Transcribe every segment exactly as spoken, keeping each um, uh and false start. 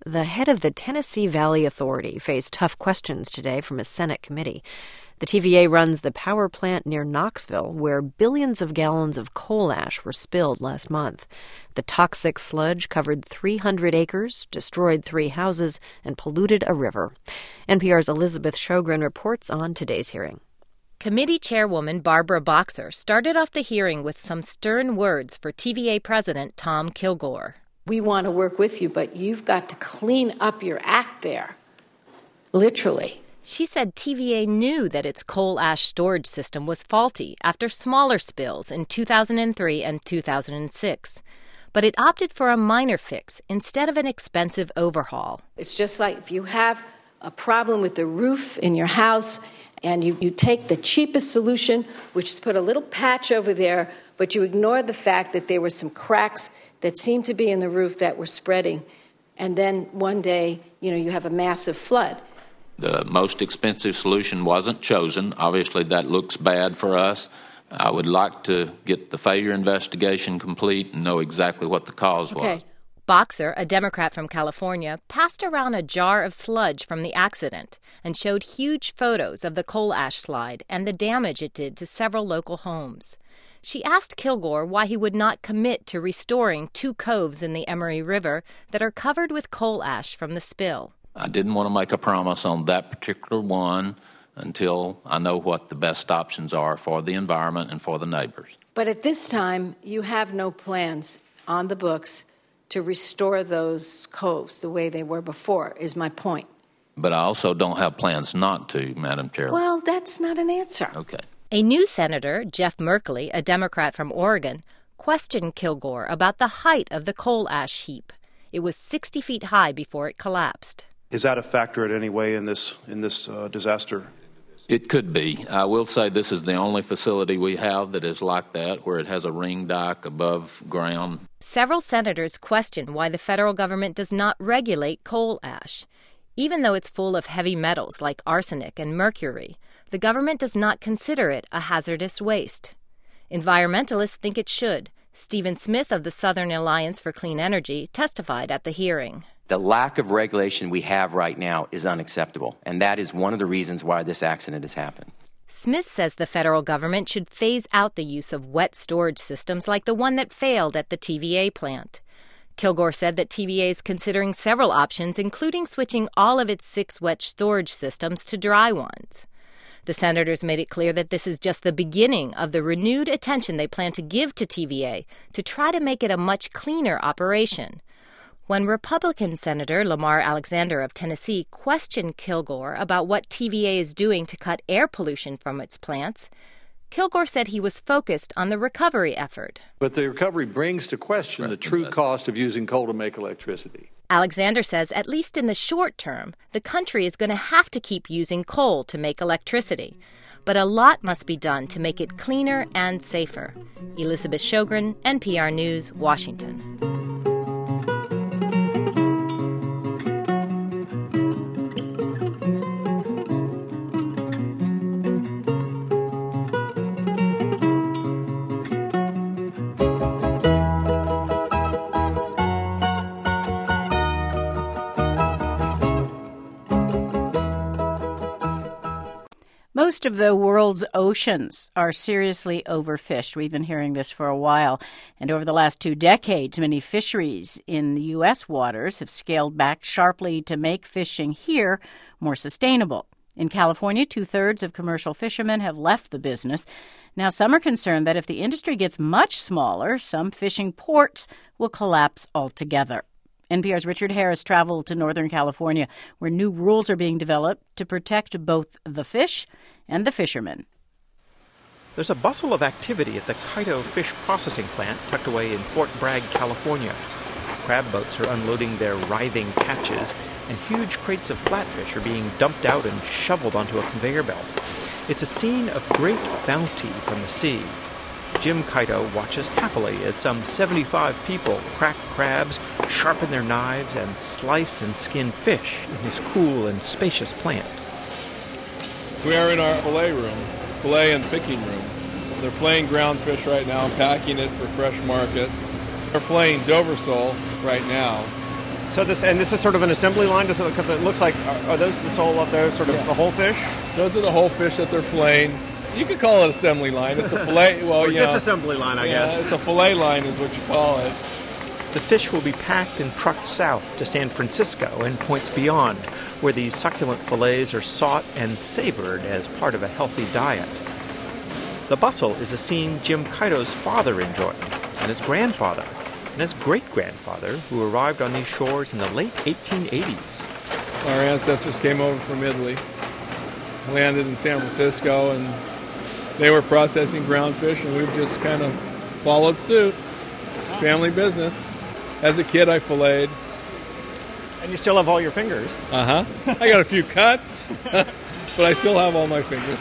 The head of the Tennessee Valley Authority faced tough questions today from a Senate committee. The T V A runs the power plant near Knoxville, where billions of gallons of coal ash were spilled last month. The toxic sludge covered three hundred acres, destroyed three houses, and polluted a river. N P R's Elizabeth Shogren reports on today's hearing. Committee Chairwoman Barbara Boxer started off the hearing with some stern words for T V A President Tom Kilgore. We want to work with you, but you've got to clean up your act there, literally. She said T V A knew that its coal ash storage system was faulty after smaller spills in two thousand three and two thousand six. But it opted for a minor fix instead of an expensive overhaul. It's just like if you have a problem with the roof in your house and you, you take the cheapest solution, which is put a little patch over there, but you ignore the fact that there were some cracks that seemed to be in the roof that were spreading. And then one day, you know, you have a massive flood. The most expensive solution wasn't chosen. Obviously, that looks bad for us. I would like to get the failure investigation complete and know exactly what the cause okay. was. Boxer, a Democrat from California, passed around a jar of sludge from the accident and showed huge photos of the coal ash slide and the damage it did to several local homes. She asked Kilgore why he would not commit to restoring two coves in the Emory River that are covered with coal ash from the spill. I didn't want to make a promise on that particular one until I know what the best options are for the environment and for the neighbors. But at this time, you have no plans on the books to restore those coves the way they were before, is my point. But I also don't have plans not to, Madam Chair. Well, that's not an answer. Okay. A new senator, Jeff Merkley, a Democrat from Oregon, questioned Kilgore about the height of the coal ash heap. It was sixty feet high before it collapsed. Is that a factor in any way in this in this uh, disaster? It could be. I will say this is the only facility we have that is like that, where it has a ring dike above ground. Several senators question why the federal government does not regulate coal ash. Even though it's full of heavy metals like arsenic and mercury, the government does not consider it a hazardous waste. Environmentalists think it should. Stephen Smith of the Southern Alliance for Clean Energy testified at the hearing. The lack of regulation we have right now is unacceptable, and that is one of the reasons why this accident has happened. Smith says the federal government should phase out the use of wet storage systems like the one that failed at the T V A plant. Kilgore said that T V A is considering several options, including switching all of its six wet storage systems to dry ones. The senators made it clear that this is just the beginning of the renewed attention they plan to give to T V A to try to make it a much cleaner operation. When Republican Senator Lamar Alexander of Tennessee questioned Kilgore about what T V A is doing to cut air pollution from its plants, Kilgore said he was focused on the recovery effort. But the recovery brings to question the true cost of using coal to make electricity. Alexander says at least in the short term, the country is going to have to keep using coal to make electricity. But a lot must be done to make it cleaner and safer. Elizabeth Shogren, N P R News, Washington. Most of the world's oceans are seriously overfished. We've been hearing this for a while. And over the last two decades, many fisheries in the U S waters have scaled back sharply to make fishing here more sustainable. In California, two-thirds of commercial fishermen have left the business. Now, some are concerned that if the industry gets much smaller, some fishing ports will collapse altogether. N P R's Richard Harris traveled to Northern California, where new rules are being developed to protect both the fish and the fishermen. There's a bustle of activity at the Kito Fish Processing Plant tucked away in Fort Bragg, California. Crab boats are unloading their writhing catches, and huge crates of flatfish are being dumped out and shoveled onto a conveyor belt. It's a scene of great bounty from the sea. Jim Kito watches happily as some seventy-five people crack crabs, sharpen their knives, and slice and skin fish in his cool and spacious plant. We are in our fillet room, fillet and picking room. They're playing ground fish right now, packing it for fresh market. They're playing Dover sole right now. So this and this is sort of an assembly line, because it looks like are, are those the sole up there, sort of yeah. the whole fish? Those are the whole fish that they're filleting. You could call it assembly line. It's a fillet. Well, you know, disassembly line, I yeah, guess. It's a fillet line, is what you call it. The fish will be packed and trucked south to San Francisco and points beyond, where these succulent fillets are sought and savored as part of a healthy diet. The bustle is a scene Jim Kito's father enjoyed, and his grandfather, and his great-grandfather, who arrived on these shores in the late eighteen eighties. Our ancestors came over from Italy, landed in San Francisco, and they were processing ground fish, and we've just kind of followed suit. Family business. As a kid, I filleted. And you still have all your fingers. Uh-huh. I got a few cuts, but I still have all my fingers.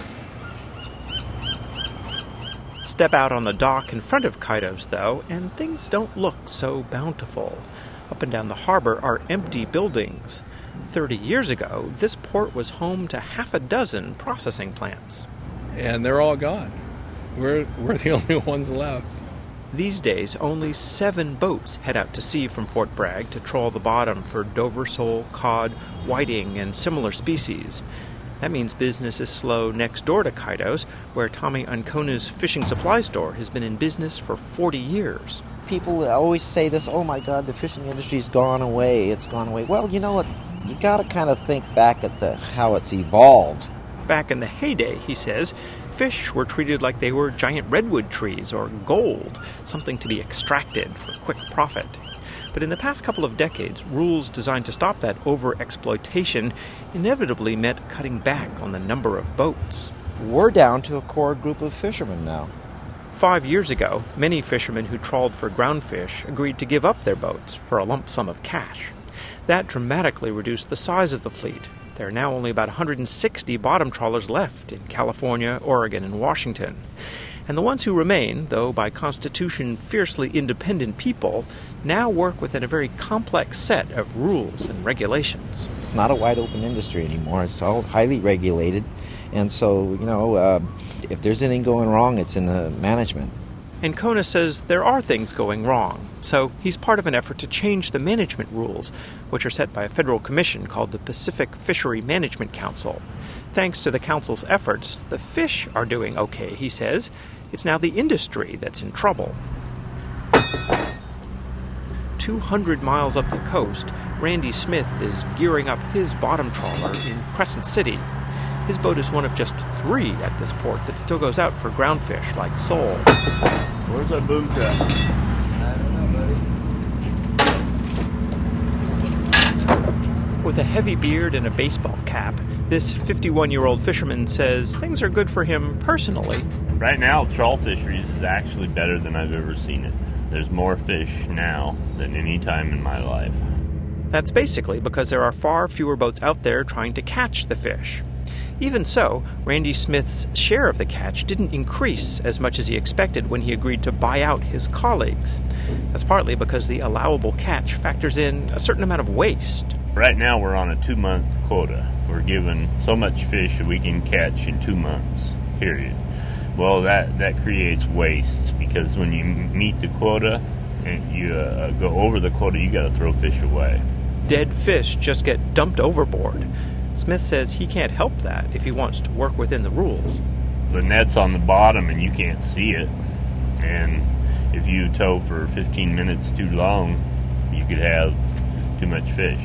Step out on the dock in front of Kito's, though, and things don't look so bountiful. Up and down the harbor are empty buildings. Thirty years ago, this port was home to half a dozen processing plants. And they're all gone. We're, we're the only ones left. These days, only seven boats head out to sea from Fort Bragg to trawl the bottom for Dover sole, cod, whiting, and similar species. That means business is slow next door to Kito's, where Tommy Ancona's fishing supply store has been in business for forty years. People always say this, oh my God, the fishing industry's gone away, it's gone away. Well, you know what, you gotta kind of think back at the how it's evolved. Back in the heyday, he says, fish were treated like they were giant redwood trees or gold, something to be extracted for quick profit. But in the past couple of decades, rules designed to stop that over-exploitation inevitably meant cutting back on the number of boats. We're down to a core group of fishermen now. Five years ago, many fishermen who trawled for groundfish agreed to give up their boats for a lump sum of cash. That dramatically reduced the size of the fleet. There are now only about one hundred sixty bottom trawlers left in California, Oregon, and Washington. And the ones who remain, though by constitution fiercely independent people, now work within a very complex set of rules and regulations. It's not a wide-open industry anymore. It's all highly regulated. And so, you know, uh, if there's anything going wrong, it's in the management. Ancona says there are things going wrong, so he's part of an effort to change the management rules, which are set by a federal commission called the Pacific Fishery Management Council. Thanks to the council's efforts, the fish are doing okay, he says. It's now the industry that's in trouble. two hundred miles up the coast, Randy Smith is gearing up his bottom trawler in Crescent City. His boat is one of just three at this port that still goes out for groundfish like sole. Where's that boom trap? I don't know, buddy. With a heavy beard and a baseball cap, this fifty-one-year-old fisherman says things are good for him personally. Right now, trawl fisheries is actually better than I've ever seen it. There's more fish now than any time in my life. That's basically because there are far fewer boats out there trying to catch the fish. Even so, Randy Smith's share of the catch didn't increase as much as he expected when he agreed to buy out his colleagues. That's partly because the allowable catch factors in a certain amount of waste. Right now we're on a two-month quota. We're given so much fish that we can catch in two months, period. Well, that, that creates waste, because when you meet the quota and you uh, go over the quota, you got to throw fish away. Dead fish just get dumped overboard. Smith says he can't help that if he wants to work within the rules. The net's on the bottom and you can't see it. And if you tow for fifteen minutes too long, you could have too much fish.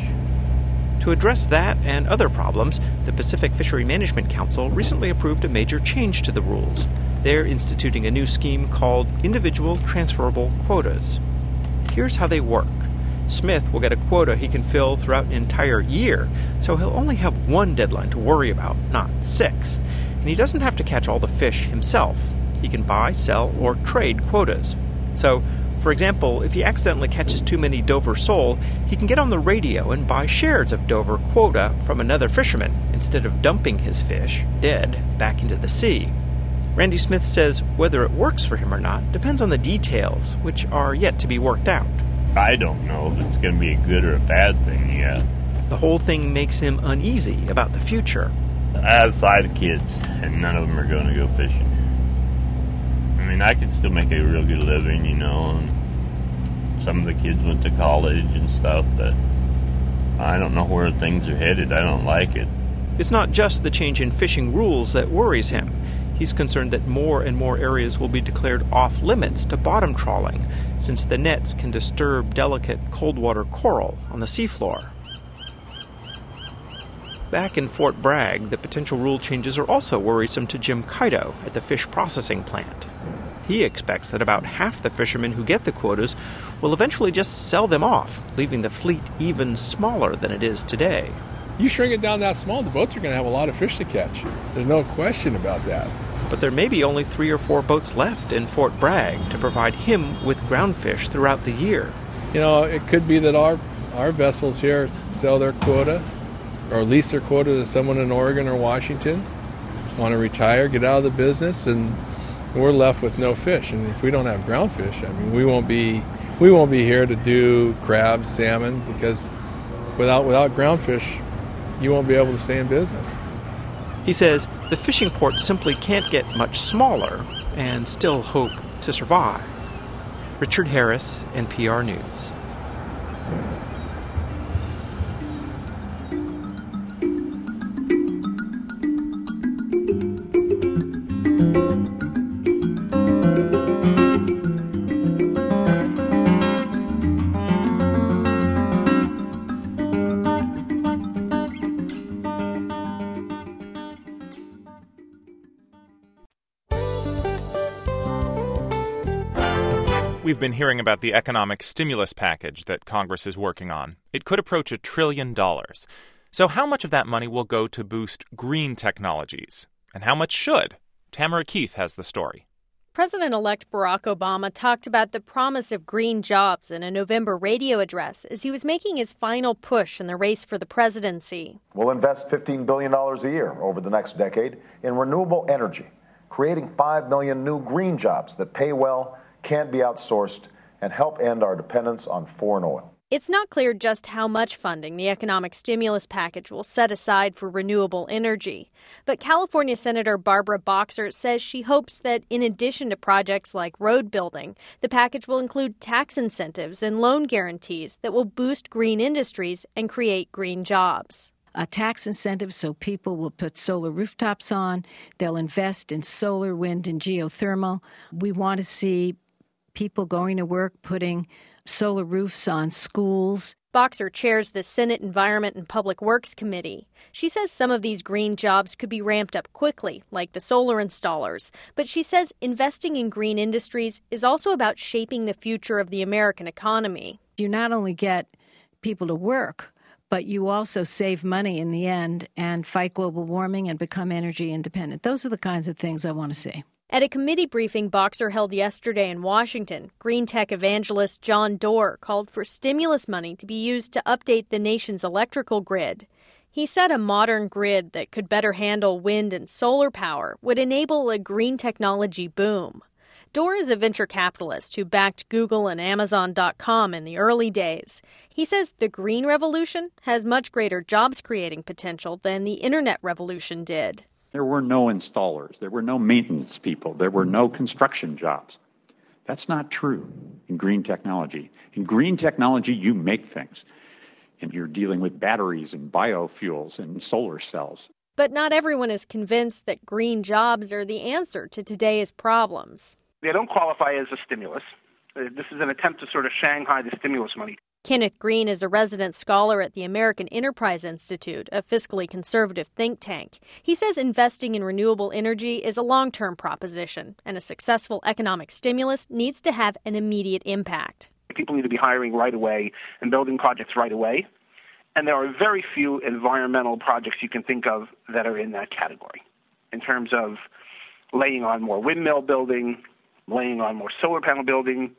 To address that and other problems, the Pacific Fishery Management Council recently approved a major change to the rules. They're instituting a new scheme called Individual Transferable Quotas. Here's how they work. Smith will get a quota he can fill throughout an entire year, so he'll only have one deadline to worry about, not six. And he doesn't have to catch all the fish himself. He can buy, sell, or trade quotas. So, for example, if he accidentally catches too many Dover sole, he can get on the radio and buy shares of Dover quota from another fisherman, instead of dumping his fish, dead, back into the sea. Randy Smith says whether it works for him or not depends on the details, which are yet to be worked out. I don't know if it's going to be a good or a bad thing yet. The whole thing makes him uneasy about the future. I have five kids, and none of them are going to go fishing. I mean, I could still make a real good living, you know, and some of the kids went to college and stuff, but I don't know where things are headed. I don't like it. It's not just the change in fishing rules that worries him. He's concerned that more and more areas will be declared off-limits to bottom trawling, since the nets can disturb delicate cold-water coral on the seafloor. Back in Fort Bragg, the potential rule changes are also worrisome to Jim Kaido at the fish processing plant. He expects that about half the fishermen who get the quotas will eventually just sell them off, leaving the fleet even smaller than it is today. You shrink it down that small, the boats are going to have a lot of fish to catch. There's no question about that. But there may be only three or four boats left in Fort Bragg to provide him with ground fish throughout the year. You know, it could be that our, our vessels here sell their quota or lease their quota to someone in Oregon or Washington, want to retire, get out of the business, and we're left with no fish. And if we don't have ground fish, I mean, we won't be we won't be here to do crabs, salmon, because without without ground fish, you won't be able to stay in business. He says the fishing port simply can't get much smaller and still hope to survive. Richard Harris, N P R News. We've been hearing about the economic stimulus package that Congress is working on. It could approach a trillion dollars. So how much of that money will go to boost green technologies? And how much should? Tamara Keith has the story. President-elect Barack Obama talked about the promise of green jobs in a November radio address as he was making his final push in the race for the presidency. We'll invest fifteen billion dollars a year over the next decade in renewable energy, creating five million new green jobs that pay well, can't be outsourced, and help end our dependence on foreign oil. It's not clear just how much funding the economic stimulus package will set aside for renewable energy. But California Senator Barbara Boxer says she hopes that in addition to projects like road building, the package will include tax incentives and loan guarantees that will boost green industries and create green jobs. A tax incentive so people will put solar rooftops on. They'll invest in solar, wind, and geothermal. We want to see people going to work putting solar roofs on schools. Boxer chairs the Senate Environment and Public Works Committee. She says some of these green jobs could be ramped up quickly, like the solar installers. But she says investing in green industries is also about shaping the future of the American economy. You not only get people to work, but you also save money in the end and fight global warming and become energy independent. Those are the kinds of things I want to see. At a committee briefing Boxer held yesterday in Washington, green tech evangelist John Doerr called for stimulus money to be used to update the nation's electrical grid. He said a modern grid that could better handle wind and solar power would enable a green technology boom. Doerr is a venture capitalist who backed Google and Amazon dot com in the early days. He says the green revolution has much greater jobs-creating potential than the internet revolution did. There were no installers. There were no maintenance people. There were no construction jobs. That's not true in green technology. In green technology, you make things. And you're dealing with batteries and biofuels and solar cells. But not everyone is convinced that green jobs are the answer to today's problems. They don't qualify as a stimulus. This is an attempt to sort of Shanghai the stimulus money. Kenneth Green is a resident scholar at the American Enterprise Institute, a fiscally conservative think tank. He says investing in renewable energy is a long-term proposition, and a successful economic stimulus needs to have an immediate impact. People need to be hiring right away and building projects right away. And there are very few environmental projects you can think of that are in that category in terms of laying on more windmill building, laying on more solar panel building.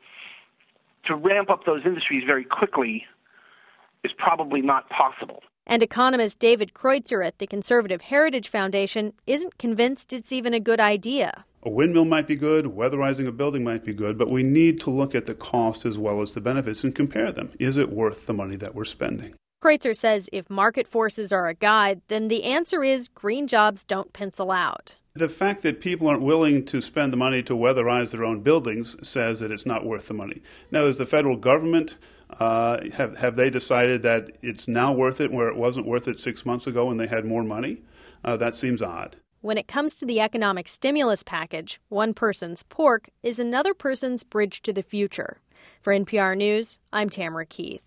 To ramp up those industries very quickly is probably not possible. And economist David Kreutzer at the Conservative Heritage Foundation isn't convinced it's even a good idea. A windmill might be good, weatherizing a building might be good, but we need to look at the cost as well as the benefits and compare them. Is it worth the money that we're spending? Kreutzer says if market forces are a guide, then the answer is green jobs don't pencil out. The fact that people aren't willing to spend the money to weatherize their own buildings says that it's not worth the money. Now, is the federal government, uh, have, have they decided that it's now worth it where it wasn't worth it six months ago when they had more money? Uh, that seems odd. When it comes to the economic stimulus package, one person's pork is another person's bridge to the future. For N P R News, I'm Tamara Keith.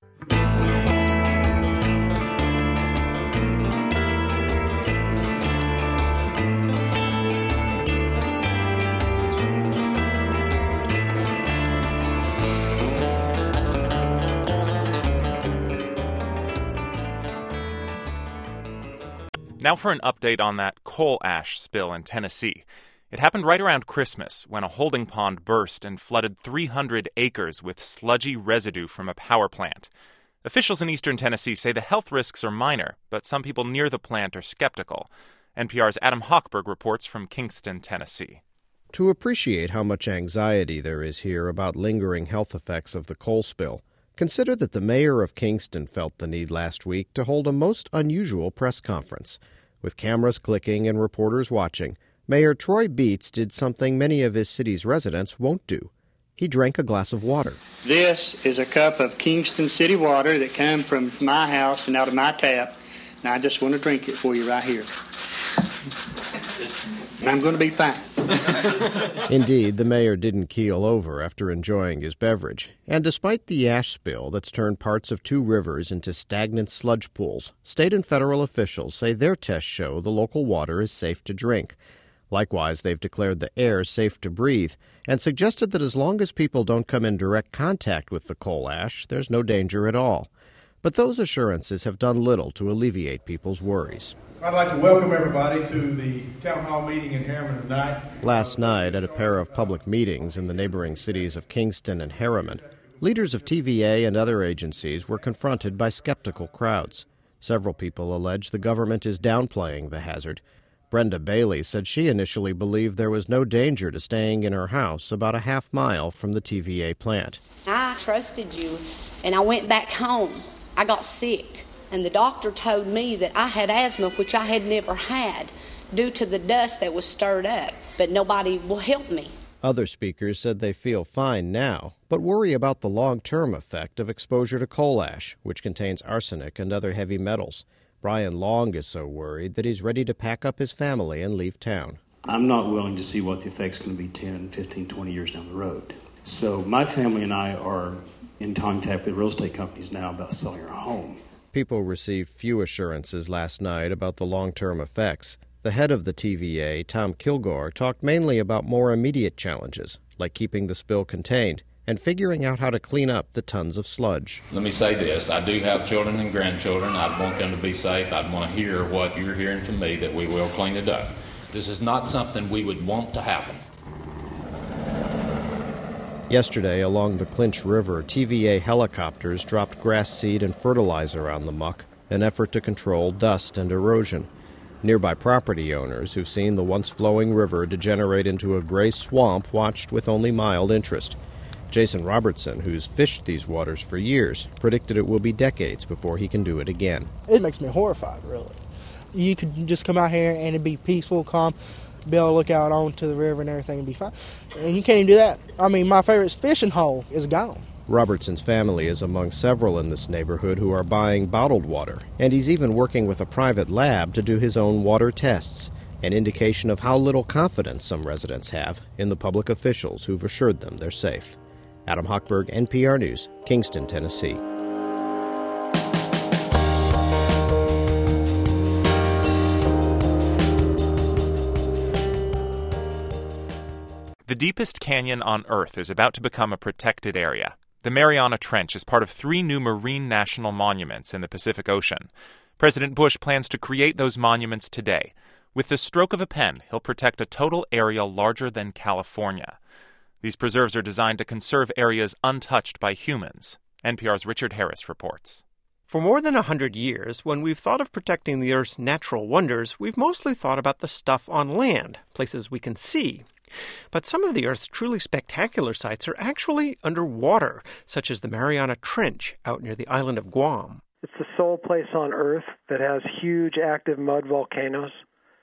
Now for an update on that coal ash spill in Tennessee. It happened right around Christmas when a holding pond burst and flooded three hundred acres with sludgy residue from a power plant. Officials in eastern Tennessee say the health risks are minor, but some people near the plant are skeptical. N P R's Adam Hochberg reports from Kingston, Tennessee. To appreciate how much anxiety there is here about lingering health effects of the coal spill, consider that the mayor of Kingston felt the need last week to hold a most unusual press conference. With cameras clicking and reporters watching, Mayor Troy Beats did something many of his city's residents won't do. He drank a glass of water. This is a cup of Kingston City water that comes from my house and out of my tap, and I just want to drink it for you right here. And I'm going to be fine. Indeed, the mayor didn't keel over after enjoying his beverage. And despite the ash spill that's turned parts of two rivers into stagnant sludge pools, state and federal officials say their tests show the local water is safe to drink. Likewise, they've declared the air safe to breathe and suggested that as long as people don't come in direct contact with the coal ash, there's no danger at all. But those assurances have done little to alleviate people's worries. I'd like to welcome everybody to the town hall meeting in Harriman tonight. Last night, at a pair of public meetings in the neighboring cities of Kingston and Harriman, leaders of T V A and other agencies were confronted by skeptical crowds. Several people allege the government is downplaying the hazard. Brenda Bailey said she initially believed there was no danger to staying in her house about a half mile from the T V A plant. I trusted you, and I went back home. I got sick, and the doctor told me that I had asthma, which I had never had, due to the dust that was stirred up, but nobody will help me. Other speakers said they feel fine now, but worry about the long-term effect of exposure to coal ash, which contains arsenic and other heavy metals. Brian Long is so worried that he's ready to pack up his family and leave town. I'm not willing to see what the effect's going to be ten, fifteen, twenty years down the road. So my family and I are in contact with real estate companies now about selling our home. People received few assurances last night about the long-term effects. The head of the T V A, Tom Kilgore, talked mainly about more immediate challenges, like keeping the spill contained and figuring out how to clean up the tons of sludge. Let me say this. I do have children and grandchildren. I want them to be safe. I want to hear what you're hearing from me, that we will clean it up. This is not something we would want to happen. Yesterday, along the Clinch River, T V A helicopters dropped grass seed and fertilizer on the muck, an effort to control dust and erosion. Nearby property owners who've seen the once-flowing river degenerate into a gray swamp watched with only mild interest. Jason Robertson, who's fished these waters for years, predicted it will be decades before he can do it again. It makes me horrified, really. You could just come out here and it'd be peaceful, calm, be able to look out onto the river and everything and be fine. And you can't even do that. I mean, my favorite fishing hole is gone. Robertson's family is among several in this neighborhood who are buying bottled water, and he's even working with a private lab to do his own water tests, an indication of how little confidence some residents have in the public officials who've assured them they're safe. Adam Hochberg, N P R News, Kingston, Tennessee. The deepest canyon on Earth is about to become a protected area. The Mariana Trench is part of three new marine national monuments in the Pacific Ocean. President Bush plans to create those monuments today. With the stroke of a pen, he'll protect a total area larger than California. These preserves are designed to conserve areas untouched by humans. N P R's Richard Harris reports. For more than a hundred years, when we've thought of protecting the Earth's natural wonders, we've mostly thought about the stuff on land, places we can see. But some of the Earth's truly spectacular sites are actually underwater, such as the Mariana Trench out near the island of Guam. It's the sole place on Earth that has huge active mud volcanoes.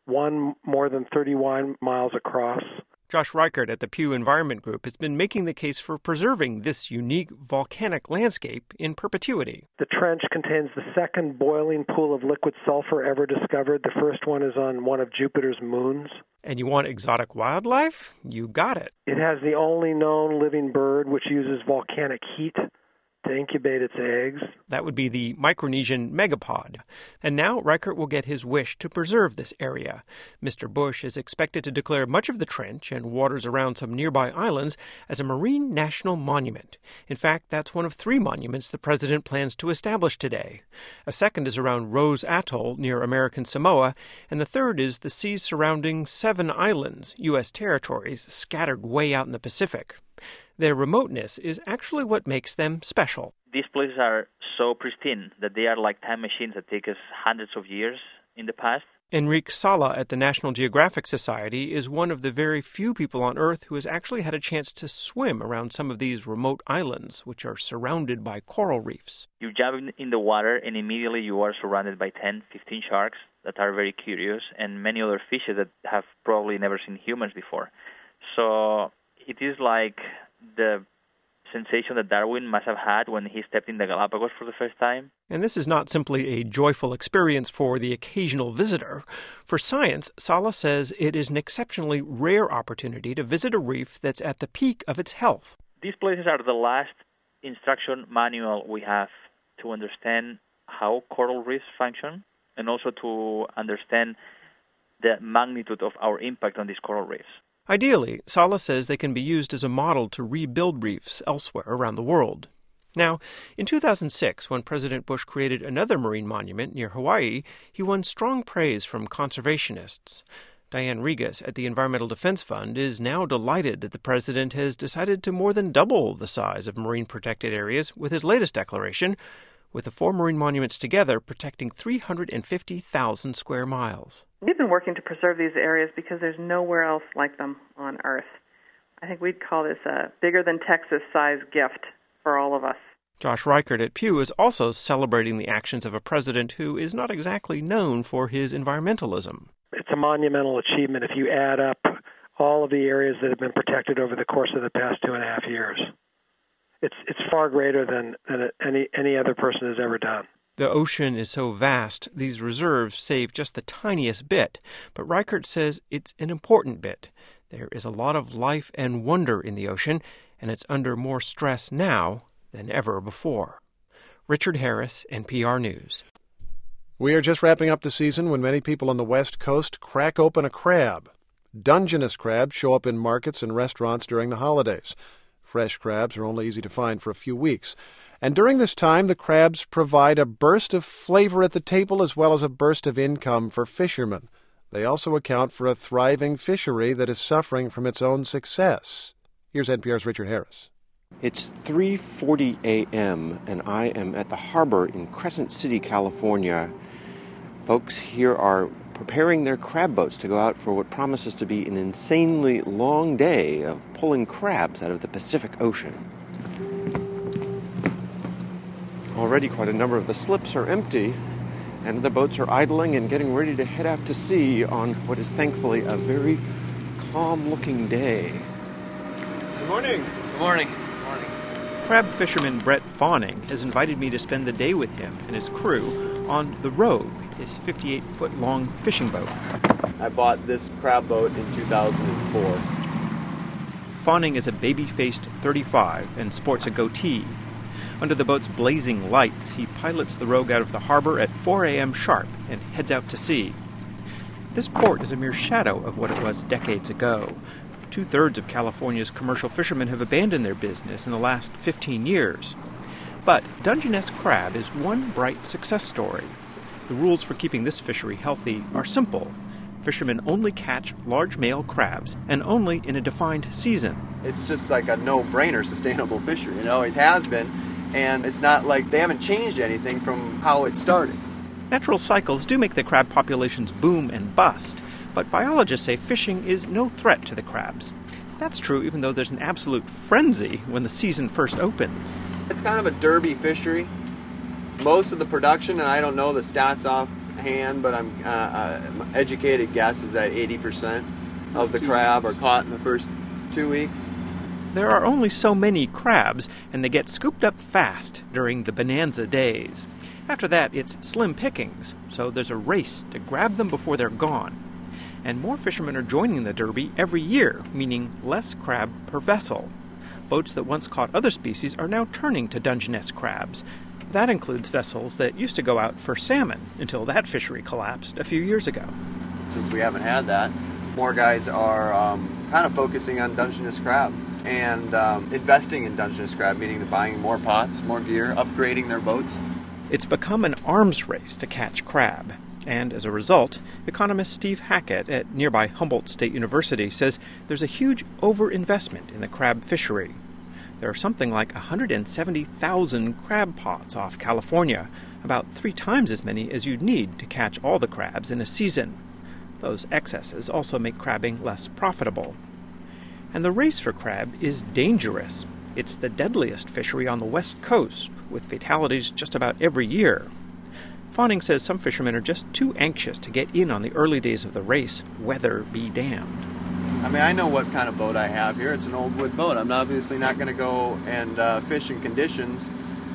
one more than thirty-one miles across. Josh Reichert at the Pew Environment Group has been making the case for preserving this unique volcanic landscape in perpetuity. The trench contains the second boiling pool of liquid sulfur ever discovered. The first one is on one of Jupiter's moons. And you want exotic wildlife? You got it. It has the only known living bird which uses volcanic heat to incubate its eggs. That would be the Micronesian megapod. And now Reichert will get his wish to preserve this area. Mister Bush is expected to declare much of the trench and waters around some nearby islands as a marine national monument. In fact, that's one of three monuments the president plans to establish today. A second is around Rose Atoll near American Samoa, and the third is the seas surrounding seven islands, U S territories, scattered way out in the Pacific. Their remoteness is actually what makes them special. These places are so pristine that they are like time machines that take us hundreds of years in the past. Enrique Sala at the National Geographic Society is one of the very few people on Earth who has actually had a chance to swim around some of these remote islands, which are surrounded by coral reefs. You jump in the water and immediately you are surrounded by ten, fifteen sharks that are very curious and many other fishes that have probably never seen humans before. So it is like the sensation that Darwin must have had when he stepped in the Galapagos for the first time. And this is not simply a joyful experience for the occasional visitor. For science, Sala says it is an exceptionally rare opportunity to visit a reef that's at the peak of its health. These places are the last instruction manual we have to understand how coral reefs function and also to understand the magnitude of our impact on these coral reefs. Ideally, Sala says they can be used as a model to rebuild reefs elsewhere around the world. Now, in two thousand six, when President Bush created another marine monument near Hawaii, he won strong praise from conservationists. Diane Regas at the Environmental Defense Fund is now delighted that the president has decided to more than double the size of marine protected areas with his latest declaration, with the four marine monuments together protecting three hundred fifty thousand square miles. We've been working to preserve these areas because there's nowhere else like them on Earth. I think we'd call this a bigger than Texas size gift for all of us. Josh Reichert at Pew is also celebrating the actions of a president who is not exactly known for his environmentalism. It's a monumental achievement if you add up all of the areas that have been protected over the course of the past two and a half years. It's it's far greater than, than any any other person has ever done. The ocean is so vast, these reserves save just the tiniest bit. But Reichert says it's an important bit. There is a lot of life and wonder in the ocean, and it's under more stress now than ever before. Richard Harris, N P R News. We are just wrapping up the season when many people on the West Coast crack open a crab. Dungeness crabs show up in markets and restaurants during the holidays. Fresh crabs are only easy to find for a few weeks. And during this time, the crabs provide a burst of flavor at the table as well as a burst of income for fishermen. They also account for a thriving fishery that is suffering from its own success. Here's N P R's Richard Harris. It's three forty a.m. and I am at the harbor in Crescent City, California. Folks here are preparing their crab boats to go out for what promises to be an insanely long day of pulling crabs out of the Pacific Ocean. Already quite a number of the slips are empty, and the boats are idling and getting ready to head out to sea on what is thankfully a very calm-looking day. Good morning. Good morning. Crab fisherman Brett Fawning has invited me to spend the day with him and his crew on the Rogue, his fifty-eight foot long fishing boat. I bought this crab boat in two thousand four. Fawning is a baby-faced thirty-five and sports a goatee. Under the boat's blazing lights, he pilots the Rogue out of the harbor at four a.m. sharp and heads out to sea. This port is a mere shadow of what it was decades ago. Two-thirds of California's commercial fishermen have abandoned their business in the last fifteen years. But Dungeness crab is one bright success story. The rules for keeping this fishery healthy are simple. Fishermen only catch large male crabs, and only in a defined season. It's just like a no-brainer sustainable fishery. It always has been, and it's not like they haven't changed anything from how it started. Natural cycles do make the crab populations boom and bust, but biologists say fishing is no threat to the crabs. That's true even though there's an absolute frenzy when the season first opens. It's kind of a derby fishery. Most of the production, and I don't know the stats off hand, but I'm uh, uh, educated guess is that eighty percent of the crab are caught in the first two weeks. There are only so many crabs, and they get scooped up fast during the bonanza days. After that, it's slim pickings, so there's a race to grab them before they're gone. And more fishermen are joining the Derby every year, meaning less crab per vessel. Boats that once caught other species are now turning to Dungeness crabs. That includes vessels that used to go out for salmon until that fishery collapsed a few years ago. Since we haven't had that, more guys are um, kind of focusing on Dungeness crab and um, investing in Dungeness crab, meaning they're buying more pots, more gear, upgrading their boats. It's become an arms race to catch crab. And as a result, economist Steve Hackett at nearby Humboldt State University says there's a huge overinvestment in the crab fishery. There are something like one hundred seventy thousand crab pots off California, about three times as many as you'd need to catch all the crabs in a season. Those excesses also make crabbing less profitable. And the race for crab is dangerous. It's the deadliest fishery on the West Coast, with fatalities just about every year. Fawning says some fishermen are just too anxious to get in on the early days of the race, weather be damned. I mean, I know what kind of boat I have here. It's an old wood boat. I'm obviously not going to go and uh, fish in conditions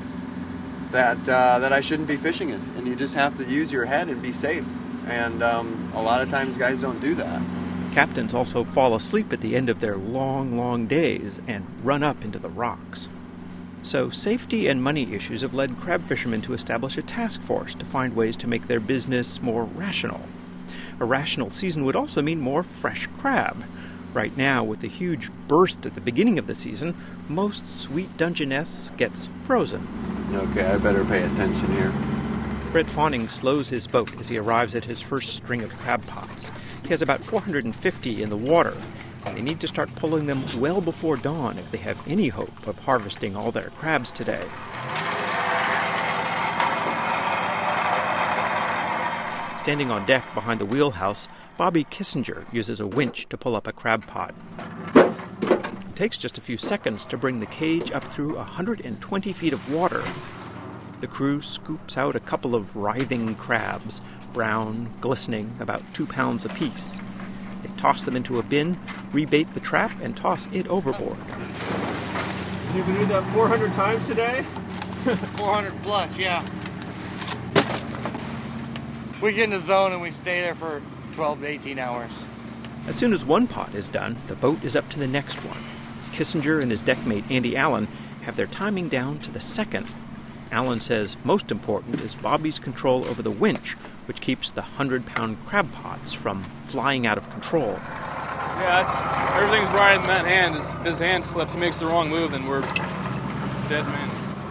that uh, that I shouldn't be fishing in. And you just have to use your head and be safe. And um, a lot of times guys don't do that. Captains also fall asleep at the end of their long, long days and run up into the rocks. So safety and money issues have led crab fishermen to establish a task force to find ways to make their business more rational. A rational season would also mean more fresh crab. Right now, with the huge burst at the beginning of the season, most sweet Dungeness gets frozen. Okay, I better pay attention here. Brett Fawning slows his boat as he arrives at his first string of crab pots. He has about four hundred fifty in the water, and they need to start pulling them well before dawn if they have any hope of harvesting all their crabs today. Standing on deck behind the wheelhouse, Bobby Kissinger uses a winch to pull up a crab pot. It takes just a few seconds to bring the cage up through one hundred twenty feet of water. The crew scoops out a couple of writhing crabs, brown, glistening, about two pounds apiece. They toss them into a bin, rebait the trap, and toss it overboard. You can do that four hundred times today? four hundred plus, yeah. We get in the zone and we stay there for twelve to eighteen hours. As soon as one pot is done, the boat is up to the next one. Kissinger and his deckmate Andy Allen have their timing down to the second. Allen says most important is Bobby's control over the winch, which keeps the hundred-pound crab pots from flying out of control. Yeah, that's, everything's right in that hand. If his hand slips, he makes the wrong move, then we're dead men.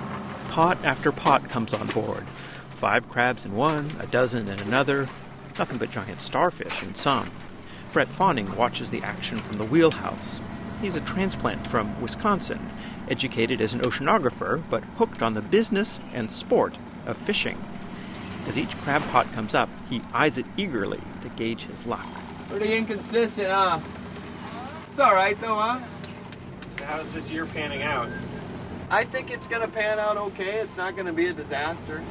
Pot after pot comes on board. Five crabs in one, a dozen in another, nothing but giant starfish in some. Brett Fawning watches the action from the wheelhouse. He's a transplant from Wisconsin, educated as an oceanographer, but hooked on the business and sport of fishing. As each crab pot comes up, he eyes it eagerly to gauge his luck. Pretty inconsistent, huh? It's all right, though, huh? So how's this year panning out? I think it's going to pan out okay. It's not going to be a disaster.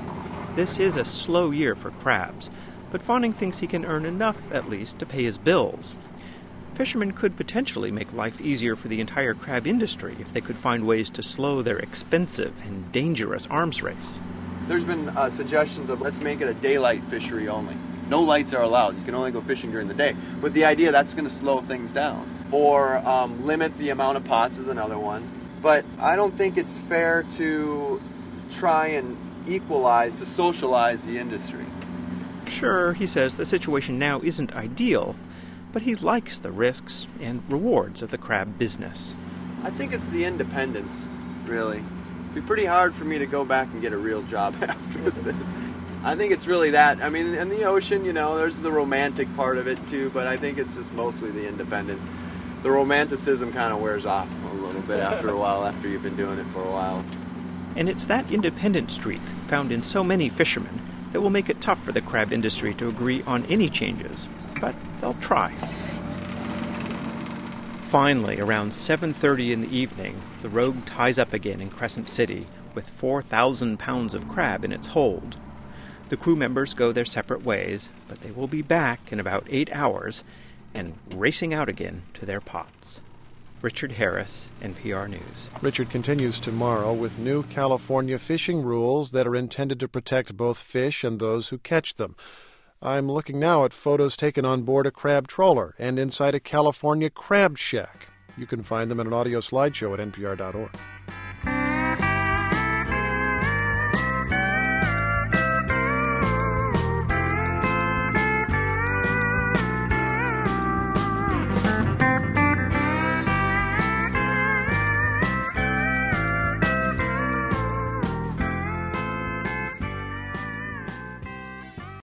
This is a slow year for crabs, but Fawning thinks he can earn enough, at least, to pay his bills. Fishermen could potentially make life easier for the entire crab industry if they could find ways to slow their expensive and dangerous arms race. There's been uh, suggestions of let's make it a daylight fishery only. No lights are allowed. You can only go fishing during the day. With the idea that's going to slow things down. Or um, limit the amount of pots is another one. But I don't think it's fair to try and equalize, to socialize the industry. Sure, he says the situation now isn't ideal, but he likes the risks and rewards of the crab business. I think it's the independence, really. It'd be pretty hard for me to go back and get a real job after this. I think it's really that. I mean, in the ocean, you know, there's the romantic part of it too, but I think it's just mostly the independence. The romanticism kind of wears off a little bit after a while, after you've been doing it for a while. And it's that independent streak, found in so many fishermen, that will make it tough for the crab industry to agree on any changes. But they'll try. Finally, around seven thirty in the evening, the Rogue ties up again in Crescent City with four thousand pounds of crab in its hold. The crew members go their separate ways, but they will be back in about eight hours and racing out again to their pots. Richard Harris, N P R News. Richard continues tomorrow with new California fishing rules that are intended to protect both fish and those who catch them. I'm looking now at photos taken on board a crab trawler and inside a California crab shack. You can find them in an audio slideshow at N P R dot org.